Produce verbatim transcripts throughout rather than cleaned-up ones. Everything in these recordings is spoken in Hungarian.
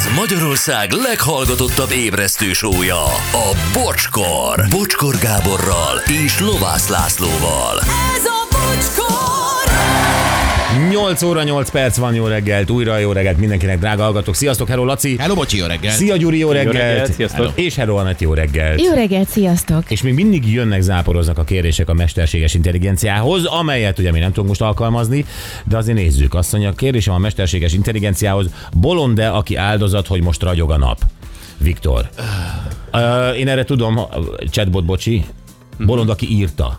Ez Magyarország leghallgatottabb ébresztő show-ja, a Bocskor. Bocskor Gáborral és Lovász Lászlóval. Ez a Bocskor! nyolc óra nyolc perc van, jó reggelt, újra jó reggelt mindenkinek, drága hallgatók. Sziasztok, hello Laci! Hello Bocsi, jó reggelt! Szia Gyuri, jó reggelt! Jó reggelt, sziasztok! És hello Anett, jó reggelt! Jó reggelt, sziasztok! És még mindig jönnek, záporoznak a kérdések a mesterséges intelligenciához, amelyet ugye mi nem tudunk most alkalmazni, de azért nézzük. Azt mondja, a kérdésem a mesterséges intelligenciához, bolond-e, aki áldozat, hogy most ragyog a nap? Viktor. Uh, én erre tudom, chatbot bocsi, bolond, aki írta.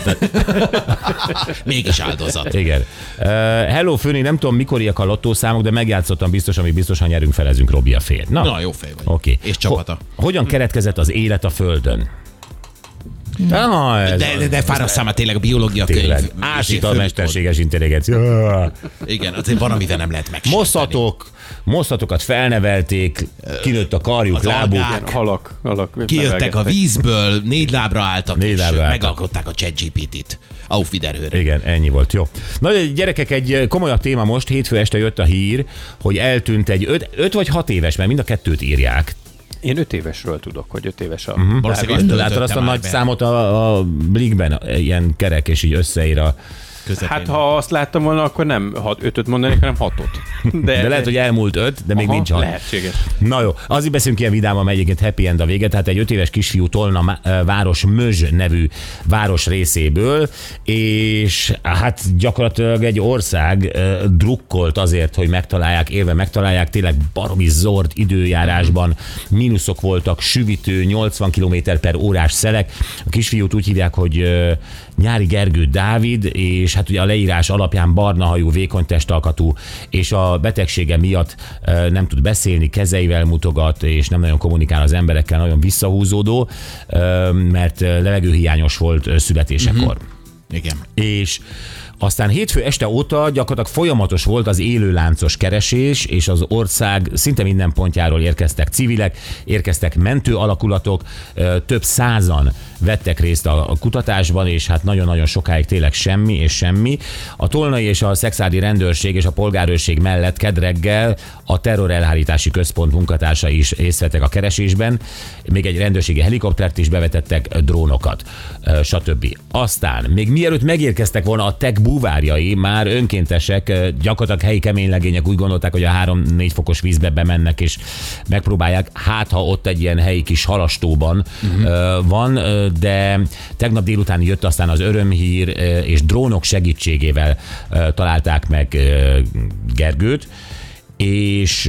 Mégis áldozat. Igen. Uh, hello Főni, nem tudom mikoriak a lottószámok, de megjátszottam biztos, ami biztosan nyerünk, felezünk Robi a fél. Na, Na jó fej vagy. Oké. És csapata. Ho- hogyan keretkezett az élet a Földön? Ah, ez De, de, de fárasztál már tényleg a biológia tényleg. könyv. Ásít a mesterséges intelligencia. Igen, azért van, amivel nem lehet megsérteni. Mosszatok, mosszatokat felnevelték, kinőtt a karjuk, Az lábuk. algák. Halak, halak. Kijöttek a vízből, négy lábra álltak, Négy és lábra álltak. megalkották a ChatGPT-t. Auf Wiederhören. Igen, ennyi volt, jó. Na, de gyerekek, egy komolyabb téma most, hétfő este jött a hír, hogy eltűnt egy öt, öt vagy hat éves, mert mind a kettőt írják. Én öt évesről tudok, hogy öt éves a... Uh-huh. Valószínűleg Látod töltötte azt a már nagy be. számot a, a Blinkben, ilyen kerek, és így összeír a... Közepén. Hát ha azt láttam volna, akkor nem hat, ötöt mondanék, hanem hatot. De, De lehet, hogy elmúlt öt, de még aha, nincs hat. lehetséges. Na jó, azért beszélünk ilyen vidáman, mert egyébként happy end a vége, tehát egy öt éves kisfiú Tolna város Mözs nevű város részéből, és hát gyakorlatilag egy ország uh, drukkolt azért, hogy megtalálják, élve megtalálják, tényleg baromi zord időjárásban, mínuszok voltak, süvítő, nyolcvan kilométer per órás szelek. A kisfiút úgy hívják, hogy uh, Nyári Gergő Dávid, és hát ugye a leírás alapján barna hajú, vékony testalkatú, és a betegsége miatt uh, nem tud beszélni, kezeivel mutogat, és nem nagyon kommunikál az emberekkel, nagyon visszahúzódó, uh, mert levegőhiányos volt uh, születésekor. Uh-huh. Igen. És aztán hétfő este óta gyakorlatilag folyamatos volt az élőláncos keresés, és az ország szinte minden pontjáról érkeztek civilek, érkeztek mentő alakulatok, több százan vettek részt a kutatásban, és hát nagyon-nagyon sokáig tényleg semmi és semmi. A tolnai és a szekszárdi rendőrség és a polgárőrség mellett kedd reggel a terrorelhárítási központ munkatársai is részt vettek a keresésben, még egy rendőrségi helikoptert is bevetettek, drónokat, stb. Aztán, még mielőtt megérkeztek volna a tech búvárjai, már önkéntesek, gyakorlatilag helyi keménylegények úgy gondolták, hogy a három-négy fokos vízbe bemennek, és megpróbálják, hát ha ott egy ilyen helyi kis halastóban uh-huh. van, de tegnap délután jött aztán az örömhír, és drónok segítségével találták meg Gergőt, és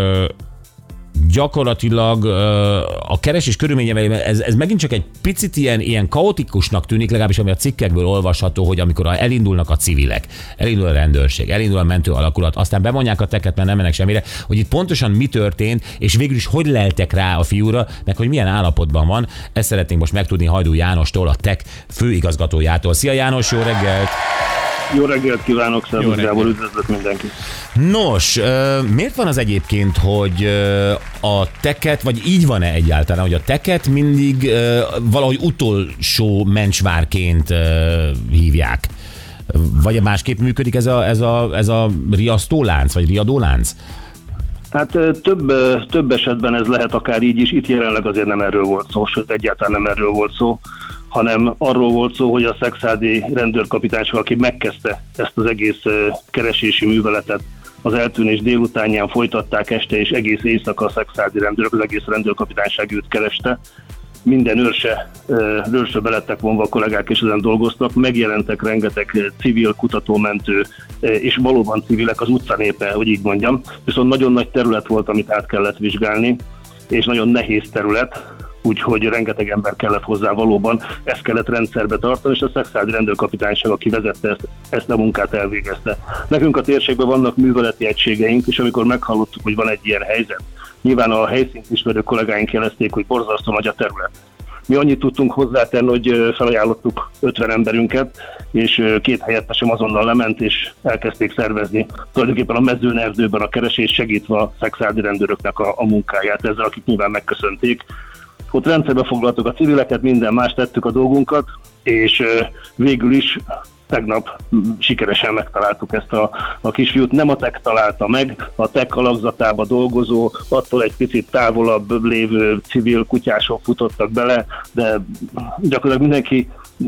gyakorlatilag a keresés körülményeivel ez, ez megint csak egy picit ilyen, ilyen kaotikusnak tűnik, legalábbis ami a cikkekből olvasható, hogy amikor elindulnak a civilek, elindul a rendőrség, elindul a mentő alakulat, aztán bemondják a teket, mert nem mennek semmire, hogy itt pontosan mi történt, és végül is hogy leltek rá a fiúra, meg hogy milyen állapotban van. Ezt szeretnénk most megtudni Hajdú Jánostól, a tech főigazgatójától. Szia János, jó reggelt! Jó reggelt kívánok, szervusz Gábor, üdvözlök mindenkit. Nos, miért van az egyébként, hogy a teket, vagy így van-e egyáltalán, hogy a teket mindig valahogy utolsó mencsvárként hívják? Vagy másképp működik ez a, ez a, ez a riasztólánc, vagy riadólánc? Hát több, több esetben ez lehet akár így is, itt jelenleg azért nem erről volt szó, sőt egyáltalán nem erről volt szó, hanem arról volt szó, hogy a szekszárdi rendőrkapitányság, aki megkezdte ezt az egész keresési műveletet, az eltűnés délutánján folytatták este, és egész éjszaka a szekszárdi rendőrök, az egész rendőrkapitányság őt kereste. Minden őrse, őrse belettek vonva a kollégák, és ezen dolgoztak. Megjelentek rengeteg civil, kutatómentő, és valóban civilek, az utcanépe, hogy így mondjam. Viszont nagyon nagy terület volt, amit át kellett vizsgálni, és nagyon nehéz terület, úgyhogy rengeteg ember kellett hozzá valóban, ezt kellett rendszerbe tartani, és a szekszárdi rendőrkapitányság, aki vezette ezt, ezt a munkát elvégezte. Nekünk a térségben vannak műveleti egységeink, és amikor meghallottuk, hogy van egy ilyen helyzet, nyilván a helyszínt ismerő kollégáink jelezték, hogy borzasztó nagy a terület. Mi annyit tudtunk hozzátenni, hogy felajánlottuk ötven emberünket, és két helyettesem azonnal lement, és elkezdték szervezni tulajdonképpen a mezőn erdőben a keresés, segítve a szekszárdi rendőröknek a, a munkáját, ezzel akik nyilván megköszönték. Ott rendszerbe foglaltuk a civileket, minden más tettük a dolgunkat, és végül is tegnap sikeresen megtaláltuk ezt a, a kisfiút. Nem a tek találta meg, a tek alakzatába dolgozó, attól egy picit távolabb lévő civil kutyások futottak bele, de gyakorlatilag mindenki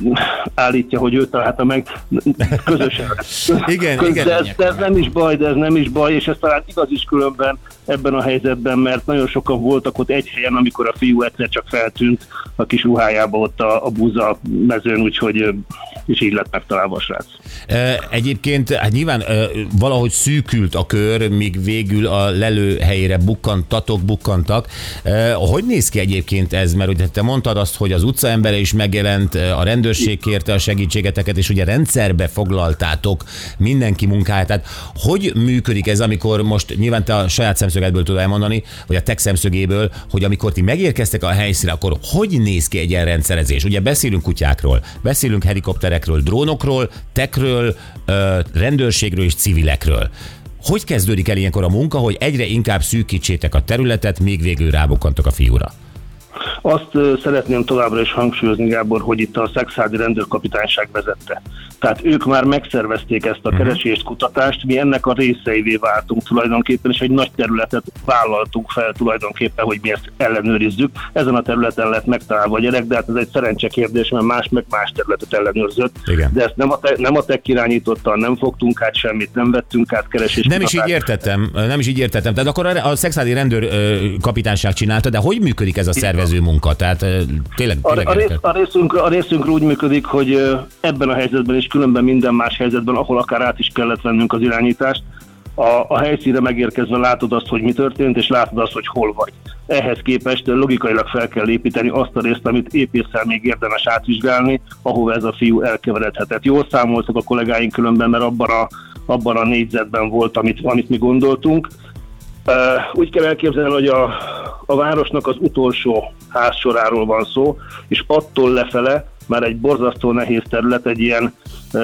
állítja, hogy ő találta meg közösen. Igen, Köz, igen. De ez, de ez nem is baj, de ez nem is baj, és ez talán igaz is különben ebben a helyzetben, mert nagyon sokan voltak ott egy helyen, amikor a fiú egyszer csak feltűnt a kis ruhájába ott a, a búza mezőn, úgyhogy és így lett megtalálva a srác. Egyébként hát nyilván valahogy szűkült a kör, míg végül a lelőhelyére bukkantatok, bukkantak. Hogy néz ki egyébként ez? Mert ugye te mondtad azt, hogy az utcaembere is megjelent, a rendőrség kérte a segítségeteket, és ugye rendszerbe foglaltátok mindenki munkáját. Tehát hogy működik ez, amikor most nyilván te a saját szemszögedből tudod elmondani, vagy a tech szemszögéből, hogy amikor ti megérkeztek a helyszínre, akkor hogy néz ki egy ilyen rendszerezés? Ugye beszélünk kutyákról, beszélünk helikopterekről, drónokról, techről, rendőrségről és civilekről. Hogy kezdődik el ilyenkor a munka, hogy egyre inkább szűkítsétek a területet, még végül rábukkantok a fiúra? Azt uh, szeretném továbbra is hangsúlyozni, Gábor, hogy itt a Szexádi rendőrkapitányság vezette. Tehát ők már megszervezték ezt a keresést, kutatást, mi ennek a részeivé váltunk tulajdonképpen, és egy nagy területet vállaltunk fel tulajdonképpen, hogy mi ezt ellenőrizzük. Ezen a területen lett megtalálva a gyerek, de hát ez egy szerencse kérdés, mert más meg más területet ellenőrzött. Igen. De ezt nem a, te, nem a tek irányította, nem fogtunk át semmit, nem vettünk át keresést. Nem is így értettem, nem is így értettem. Tehát akkor a Szexádi rendőrkapitányság csinálta, de hogy működik ez a szervező munka? Tehát tényleg, tényleg a, a, rész, a, részünkről, a részünkről úgy működik, hogy ebben a helyzetben és különben minden más helyzetben, ahol akár át is kellett vennünk az irányítást, a, a helyszínre megérkezve látod azt, hogy mi történt, és látod azt, hogy hol vagy. Ehhez képest logikailag fel kell építeni azt a részt, amit épésszel még érdemes átvizsgálni, ahova ez a fiú elkeveredhetett. Jól számoltak a kollégáink különben, mert abban a, abban a négyzetben volt, amit, amit mi gondoltunk. Uh, úgy kell elképzelni, hogy a, a városnak az utolsó házsoráról van szó, és attól lefele már egy borzasztó nehéz terület, egy ilyen, uh,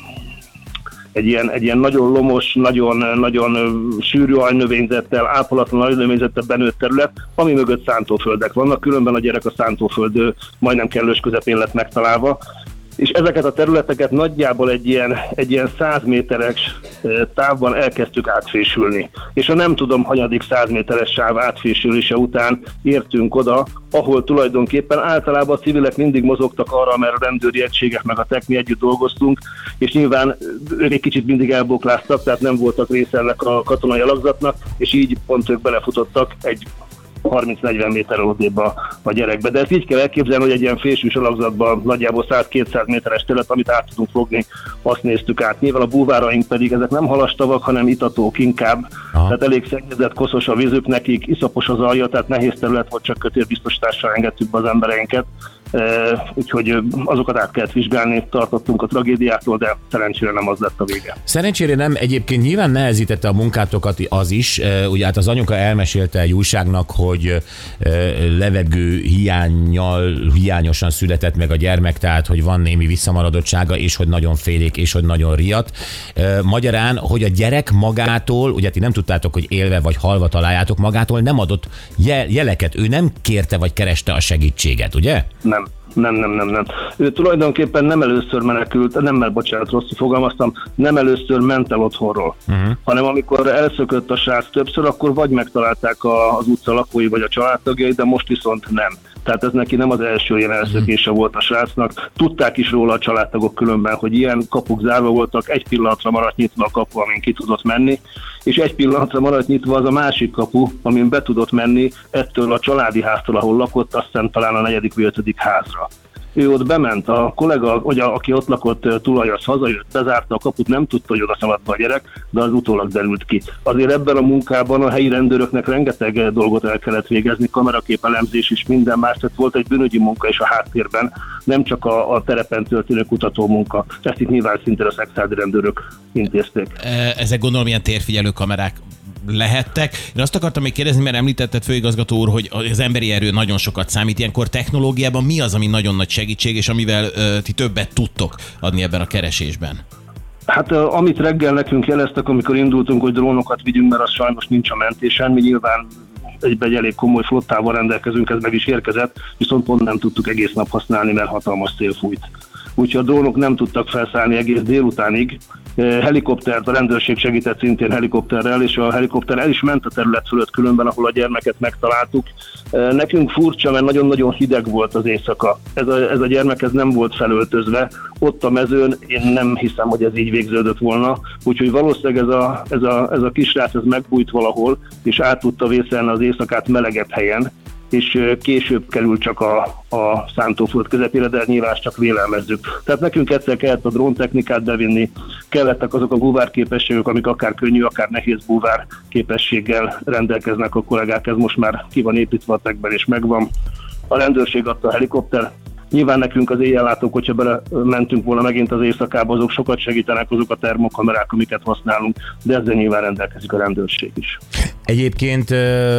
egy ilyen, egy ilyen nagyon lomos, nagyon, nagyon sűrű ajnövényzettel, ápolatlan ajnövényzettel benőtt terület, ami mögött szántóföldek vannak, különben a gyerek a szántóföld majdnem kellős közepén lett megtalálva, és ezeket a területeket nagyjából egy ilyen, egy ilyen száz méteres távban elkezdtük átfésülni. És a nem tudom, hanyadik száz méteres sáv átfésülése után értünk oda, ahol tulajdonképpen általában a civilek mindig mozogtak arra, mert a rendőri egységek meg a tech mi együtt dolgoztunk, és nyilván ők egy kicsit mindig elbokláztak, tehát nem voltak része ennek a katonai alakzatnak, és így pont ők belefutottak egy harminc-negyven méter odébb a, a gyerekbe. De ezt így kell elképzelni, hogy egy ilyen fésűs alakzatban nagyjából száz-kétszáz méteres terület, amit át tudunk fogni, azt néztük át. Nyilván a búváraink pedig ezek nem halastavak, hanem itatók inkább. Aha. Tehát elég szennyezett, koszos a vízük nekik, iszapos az alja, tehát nehéz terület volt, csak kötélbiztosítással engedtük be az embereinket. Uh, úgyhogy azokat át kellett vizsgálni, tartottunk a tragédiától, de szerencsére nem az lett a vége. Szerencsére nem, egyébként nyilván nehezítette a munkátokat az is, uh, ugye hát az anyuka elmesélte egy újságnak, hogy uh, levegő hiánnyal, hiányosan született meg a gyermek, tehát hogy van némi visszamaradottsága, és hogy nagyon félék, és hogy nagyon riadt. Uh, magyarán, hogy a gyerek magától, ugye ti nem tudtátok, hogy élve vagy halva találjátok, magától nem adott jeleket, ő nem kérte vagy kereste a segítséget, ugye? Nem. Nem, nem, nem, nem. Ő tulajdonképpen nem először menekült, nem, mert bocsánat, rosszul fogalmaztam, nem először ment el otthonról, uh-huh. hanem amikor elszökött a srác többször, akkor vagy megtalálták a, az utca lakói, vagy a családtagjai, de most viszont nem. Tehát ez neki nem az első ilyen elszökése volt a srácnak. Tudták is róla a családtagok különben, hogy ilyen kapuk zárva voltak, egy pillanatra maradt nyitva a kapu, amin ki tudott menni, és egy pillanatra maradt nyitva az a másik kapu, amin be tudott menni ettől a családi háztól, ahol lakott, aztán talán a negyedik vagy ötödik házra. Ő ott bement, a kollega, vagy a, aki ott lakott tulajos hazajött, bezárta a kaput, nem tudta, hogy oda szabadta a gyerek, de az utólag derült ki. Azért ebben a munkában a helyi rendőröknek rengeteg dolgot el kellett végezni, kamerakép elemzés és minden más, tehát volt egy bűnügyi munka is a háttérben, nem csak a, a terepen történő kutató munka. Ezt itt nyilván szintén a szexádi rendőrök intézték. Ezek gondolom ilyen térfigyelő kamerák lehettek. Én azt akartam még kérdezni, mert említetted, főigazgató úr, hogy az emberi erő nagyon sokat számít. Ilyenkor technológiában mi az, ami nagyon nagy segítség, és amivel uh, ti többet tudtok adni ebben a keresésben? Hát amit reggel nekünk jeleztek, amikor indultunk, hogy drónokat vigyünk, mert az sajnos nincs a mentésen, mi nyilván egybe egy elég komoly flottával rendelkezünk, ez meg is érkezett, viszont pont nem tudtuk egész nap használni, mert hatalmas szél fújt. úgyhogy a drónok nem tudtak felszállni egész délutánig. Helikoptert, a rendőrség segített szintén helikopterrel, és a helikopter el is ment a terület fölött különben, ahol a gyermeket megtaláltuk. Nekünk furcsa, mert nagyon-nagyon hideg volt az éjszaka. Ez a, ez a gyermek ez nem volt felöltözve. Ott a mezőn én nem hiszem, hogy ez így végződött volna. Úgyhogy valószínűleg ez a, ez a, ez a kisrác ez megbújt valahol, és át tudta vészelni az éjszakát melegebb helyen, és később kerül csak a, a szántóföld közepére, de nyilván csak vélelmezzük. Tehát nekünk egyszer kellett a dróntechnikát bevinni, kellettek azok a búvár képességek, amik akár könnyű, akár nehéz búvár képességgel rendelkeznek a kollégák, ez most már ki van építve a tekben és megvan. A rendőrség adta a helikopter. Nyilván nekünk az éjjellátók, hogyha bele mentünk volna megint az éjszakába, azok sokat segítenek, azok a termokamerák, amiket használunk, de ezzel nyilván rendelkezik a rendőrség is. Egyébként,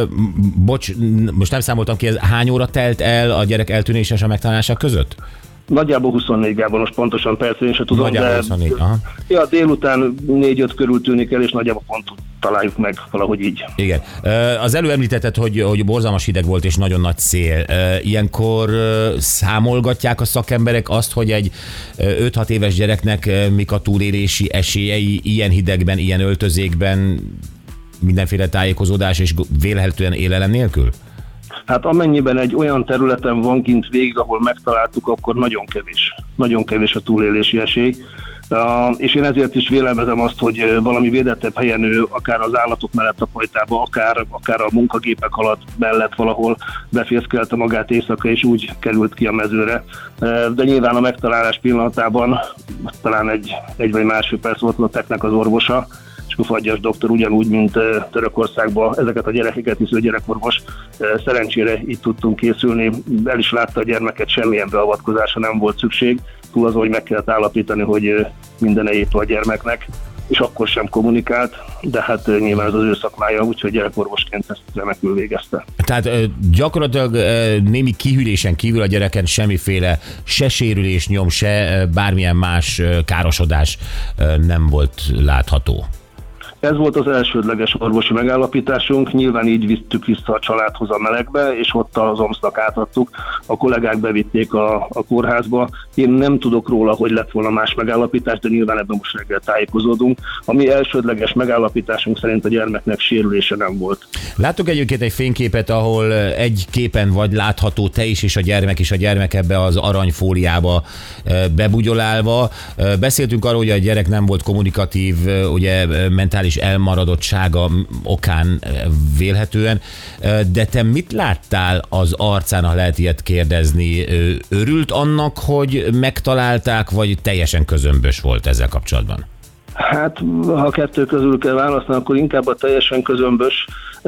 bocs, most nem számoltam ki, ez hány óra telt el a gyerek eltűnése és a megtalálása között? Nagyjából huszonnégy, Gábor, most pontosan persze én sem tudom, nagyjából de huszonnégy, aha. Ja, délután négy-öt körül tűnik el, és nagyjából pont találjuk meg valahogy így. Igen. Az előbb említetted, hogy, hogy borzalmas hideg volt és nagyon nagy szél. Ilyenkor számolgatják a szakemberek azt, hogy egy öt-hat éves gyereknek mik a túlélési esélyei ilyen hidegben, ilyen öltözékben, mindenféle tájékozódás és vélhetően élelem nélkül? Hát amennyiben egy olyan területen van kint végig, ahol megtaláltuk, akkor nagyon kevés. Nagyon kevés a túlélési esély. Uh, és én ezért is vélelmezem azt, hogy valami védettebb helyen ő, akár az állatok mellett a pajtába, akár, akár a munkagépek alatt mellett valahol befészkelte magát éjszaka, és úgy került ki a mezőre. Uh, de nyilván a megtalálás pillanatában talán egy, egy vagy másfél perc volt a teknek az orvosa, és a Fagyas doktor ugyanúgy, mint Törökországban ezeket a gyerekeket hisző gyerekorvos. Szerencsére így tudtunk készülni, el is látta a gyermeket, semmilyen beavatkozásra nem volt szükség, túl azon, hogy meg kellett állapítani, hogy minden épp a gyermeknek, és akkor sem kommunikált, de hát nyilván ez az ő szakmája, úgyhogy gyerekorvosként ezt remekül végezte. Tehát gyakorlatilag némi kihűlésen kívül a gyereken semmiféle se sérülés nyom, se bármilyen más károsodás nem volt látható. Ez volt az elsődleges orvosi megállapításunk, nyilván így vittük vissza a családhoz a melegbe, és ott az omsznak átadtuk, a kollégák bevitték a, a kórházba. Én nem tudok róla, hogy lett volna más megállapítás, de nyilván ebben most reggel tájékozódunk. A mi elsődleges megállapításunk szerint a gyermeknek sérülése nem volt. Láttuk egyébként egy fényképet, ahol egy képen vagy látható te is, és a gyermek is, a gyermek ebbe az aranyfóliába bebugyolálva. Beszéltünk arról, hogy a gyerek nem volt kommunikatív, ugye mentális elmaradottsága okán vélhetően, de te mit láttál az arcán, ha lehet ilyet kérdezni? Örült annak, hogy megtalálták, vagy teljesen közömbös volt ezzel kapcsolatban? Hát, ha kettő közül kell választani, akkor inkább a teljesen közömbös.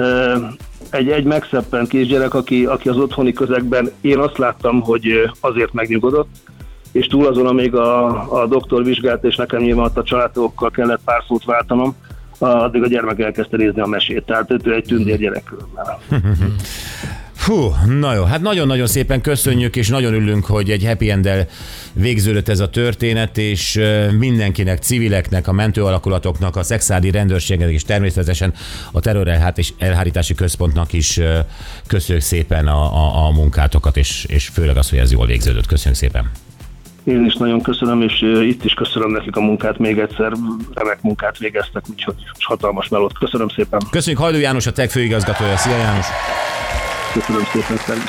Egy, egy megszeppent kisgyerek, aki, aki az otthoni közegben, én azt láttam, hogy azért megnyugodott, és túl azon, amíg a, a doktor vizsgált, és nekem nyilván a családtagokkal kellett pár szót váltanom, addig a gyermek elkezdte nézni a mesét. Tehát ő egy tündér gyerek különben. Hú, na jó, hát nagyon-nagyon szépen köszönjük, és nagyon ülünk, hogy egy happy end-del végződött ez a történet, és mindenkinek, civileknek, a mentőalakulatoknak, a szexádi rendőrségnek, és természetesen a terrorelhárítási központnak is köszönjük szépen a, a, a munkátokat, és, és főleg az, hogy ez jól végződött. Köszönjük szépen. Én is nagyon köszönöm, és itt is köszönöm nekik a munkát még egyszer, remek munkát végeztek, úgyhogy hatalmas melót. Köszönöm szépen. Köszönjük Hajdú János, a té e ká főigazgatója. Szia János! Köszönöm szépen, szerint.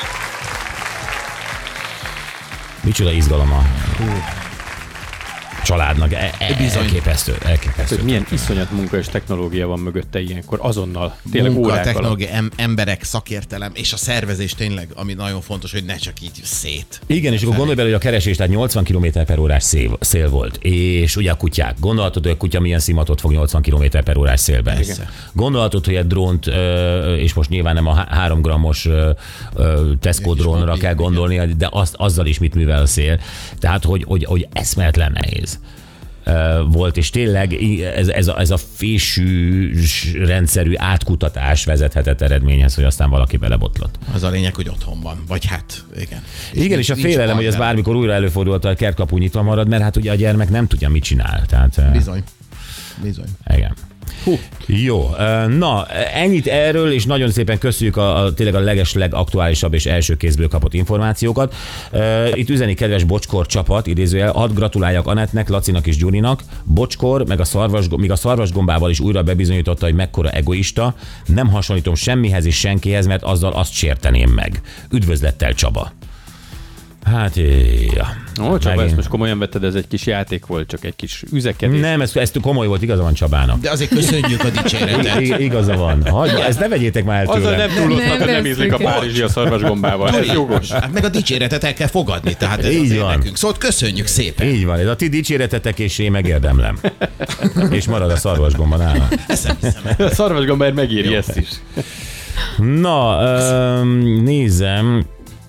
Micsoda izgalom a családnak. E- e- elképesztő, elképesztő. Hát, milyen iszonyat munka és technológia van mögötte ilyenkor, azonnal, tényleg munka, órák technológia, em- emberek, szakértelem, és a szervezés tényleg, ami nagyon fontos, hogy ne csak így szét. Igen, és akkor gondolj bele, hogy a keresés, tehát nyolcvan kilométer per órás szél, szél volt, és ugye a kutyák. Gondolhatod, hogy a kutya milyen szimatot fog nyolcvan kilométer per órás szélben. Persze. Gondolhatod, hogy egy drónt, és most nyilván nem a három grammos Tesco drónra kell gondolni, de azt, azzal is mit művel a szél. Tehát, hogy, hogy, hogy eszméletlen nehéz volt, és tényleg ez, ez, a, ez a fésű rendszerű átkutatás vezethetett eredményhez, hogy aztán valaki belebotlott. Az a lényeg, hogy otthon van, vagy hát, igen. Igen, és, és a félelem, hogy ez bármikor újra előfordult, a kertkapu nyitva marad, mert hát ugye a gyermek nem tudja, mit csinál. Tehát, bizony, bizony. Igen. Hú. Jó, na ennyit erről, és nagyon szépen köszönjük a, a tényleg a leges, legaktuálisabb és első kézből kapott információkat. Itt üzeni kedves Bocskor csapat, idézőjel, hadd gratuláljak Anettnek, Lacinak és Gyurinak. Bocskor, meg a szarvas, míg a szarvasgombával is újra bebizonyította, hogy mekkora egoista. Nem hasonlítom semmihez és senkihez, mert azzal azt sérteném meg. Üdvözlettel, Csaba. Hát, ja. Ó, Csaba, ezt most komolyan vetted, ez egy kis játék volt, csak egy kis üzekedés. Nem, ez, ez komoly volt, igaza van Csabának. De azért köszönjük a dicséretet. I- igaza van. Hagyj, ezt ne vegyétek már el Azzal tőlem. nem túloztak, hogy nem nem ízlik a lesz párizsi a szarvasgombával. Ez jogos. Hát meg a dicséretet el kell fogadni, tehát ez Így azért van. nekünk. Szóval köszönjük szépen. Így van, ez a ti dicséretetek, és én megérdemlem. És marad a szarvasgomba nálam. Eszem, hiszem. A szarvasgomba megéri ezt is. Na, öm, nézem,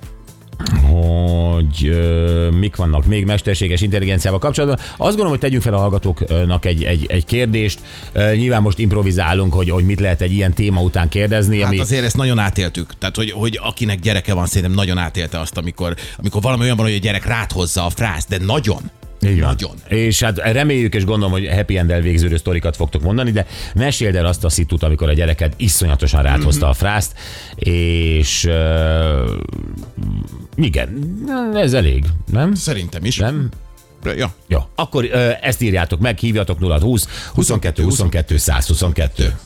hogy ö, mik vannak még mesterséges intelligenciával kapcsolatban. Azt gondolom, hogy tegyünk fel a hallgatóknak egy, egy, egy kérdést. Ö, nyilván most improvizálunk, hogy, hogy mit lehet egy ilyen téma után kérdezni. Hát ami... azért ezt nagyon átéltük. Tehát, hogy, hogy akinek gyereke van, szerintem nagyon átélte azt, amikor, amikor valami olyan van, hogy a gyerek rád hozza a frászt, de nagyon. Így van. Nagyon. És hát reméljük és gondolom, hogy happy end-el végződő sztorikat fogtok mondani, de meséld el azt a szitut, amikor a gyereked iszonyatosan ráthozta a frászt, és uh, igen, ez elég, nem? Szerintem is. Nem? Ja. Jó, akkor uh, ezt írjátok meg, hívjatok nulla húsz huszonkettő huszonkettő száz huszonkettő.